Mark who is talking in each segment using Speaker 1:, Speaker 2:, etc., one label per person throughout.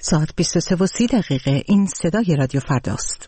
Speaker 1: ساعت 23:30 این صدای رادیو فرداست.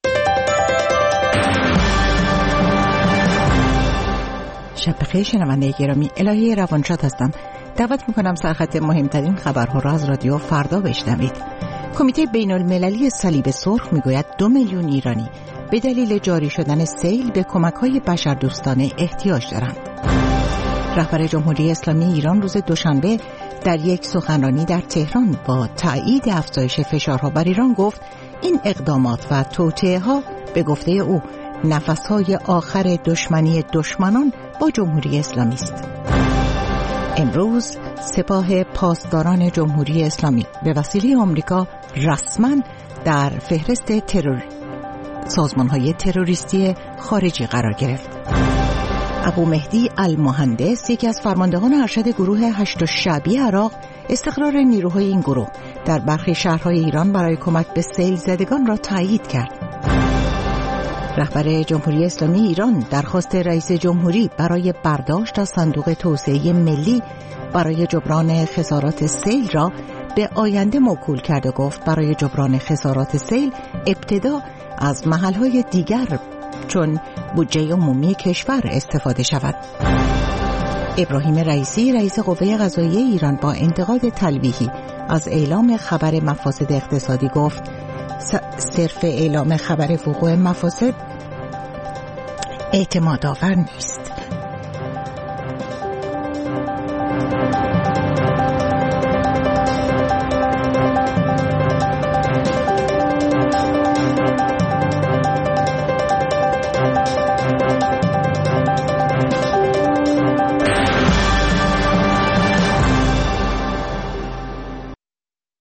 Speaker 1: شب بخیر شنونده گرامی، الهی روانشاد هستم. دعوت میکنم سرخط مهمترین خبرها را از رادیو فردا بشنوید. کمیته بین المللی صلیب سرخ میگوید 2 میلیون ایرانی به دلیل جاری شدن سیل به کمک‌های بشردوستانه احتیاج دارند. رهبر جمهوری اسلامی ایران روز دوشنبه در یک سخنرانی در تهران با تایید افزایش فشارها بر ایران گفت این اقدامات و توطئه‌ها به گفته او نفس‌های آخر دشمنی دشمنان با جمهوری اسلامی است. امروز سپاه پاسداران جمهوری اسلامی به وسیله آمریکا رسما در فهرست سازمان‌های تروریستی خارجی قرار گرفت. ابو مهدی المهندس، یکی از فرماندهان ارشد گروه 8 شعبی عراق، استقرار نیروهای این گروه در برخی شهرهای ایران برای کمک به سیل زدگان را تایید کرد. رهبر جمهوری اسلامی ایران درخواست رئیس جمهوری برای برداشت از صندوق توسعه ملی برای جبران خسارات سیل را به آینده موکول کرد و گفت برای جبران خسارات سیل ابتدا از محل‌های دیگر چون بودجه عمومی کشور استفاده شود. ابراهیم رئیسی، رئیس قوه قضاییه ایران، با انتقاد تلویحی از اعلام خبر مفاسد اقتصادی گفت صرف اعلام خبر وقوع مفاسد اعتماد آور نیست.